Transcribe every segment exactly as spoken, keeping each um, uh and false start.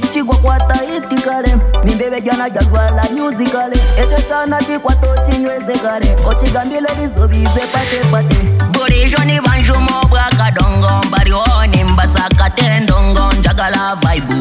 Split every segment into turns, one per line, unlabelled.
Omuziki gwa kwata iti kale Nimbebe jana jagwala music kale Ete sana chikwato chinyweze kale Ochigambile lizobize pate pate
Burijo ni banjumo bwaka dongo Mbarioni mbasaka tendongo Njagala vibe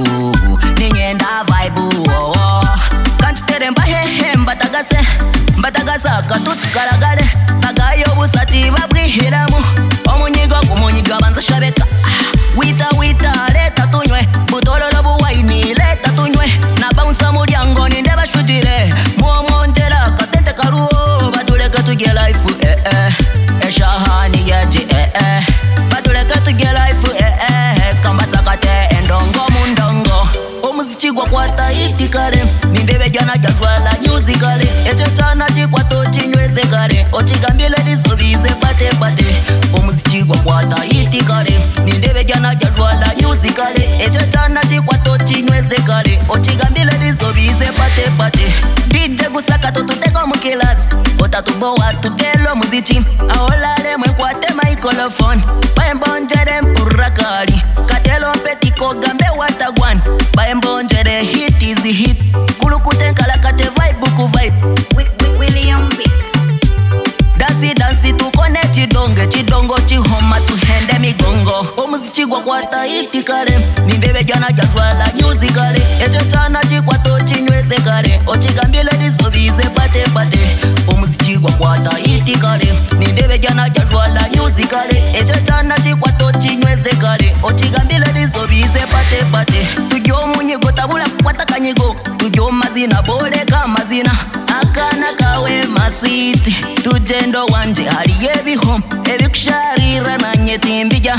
Ninyenda vibe oh, oh. Kanchitere mbahehe mbatagase Mbatagasa katutukaragale Bagayo busati babwihiramu Omunyigo kumunyiga banza shabeka Wita wita leta tunywe Butololo buwaini leta tunywe Na bounce muryango ninde bashujire Muomongera kasente karuo Batuleke tuge life eh eh Eshahani yeji eh eh Batuleke tuge life eh eh Kambasakate endongo mundongo Omuziki gwa kwata iti kare Nimbebe jana jagwala music kare Eche chana chikwato chinyweze kare Ochigambile disobize pate pate Omuziki gwa kwata iti kare Nindebe jana jagwala music kare Eche chana chikwato chinyweze kare Ochigambile disobize pate pate D J gusaka tututeko mukilasi Otatubowa tutelo muziki Aolale mwekwate microphone Baembonjere mpurakari Katelo petiko gambe watagwan Baembonjere hit is the hit Kulukute nkalakate vibe ku vibe
William Beats.
Dansi dansi tukone chidonge Chidongo chihoma tuhende migongo Omuziki gwa kwata iti kare Nimbebe jana jagwala music kare Eche chana chikwato chinyweze kare Ochigambile disobize pate pate Omuziki gwa kwata iti kare Nimbebe jana jagwala music kare Eche chana chikwato chinyweze kare Ochigambile disobize pate pate Tujyo munyigo tabula kwata kanyigo Tujyo mazina boleka mazina Akana kawe maswiti Tujendo wanje hali yebi home Ebi kusharira na nyetimbija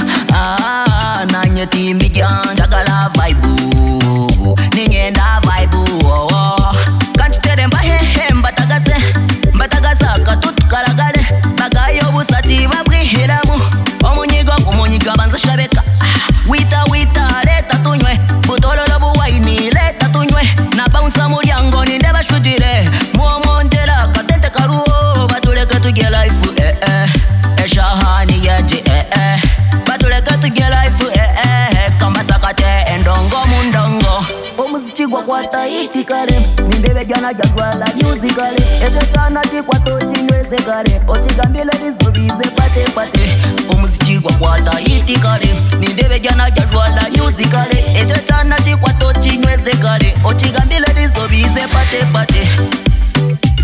Ah, na nyetimbija Njagala vibe Ninyenda vibe oh, oh. Kanchitere mbahehe mbatagase Mbatagasa katutukaragale Bagayo busati babwihiramu Omunyigo kumunyiga banza shabeka Wita wita leta tunywe Butololo buwaini leta tunywe Na bounce muryango ninde bashujire Muomongera kasente karuo Batuleke tuge life eh eh Eshahani yeji eh eh Batuleke tuge life eh eh Kambasakate endongo mundongo
Omuziki gwa kwata iti kale Nimbebe jana jagwala music kale Ete sana chikwato chinyweze kale Ochigambile dizobize pate pate
Omuziki gwa kwata iti kale Nimbebe jana jagwala music kale Ete sana chikwato chinyweze kale Ochigambile dizobize pate pate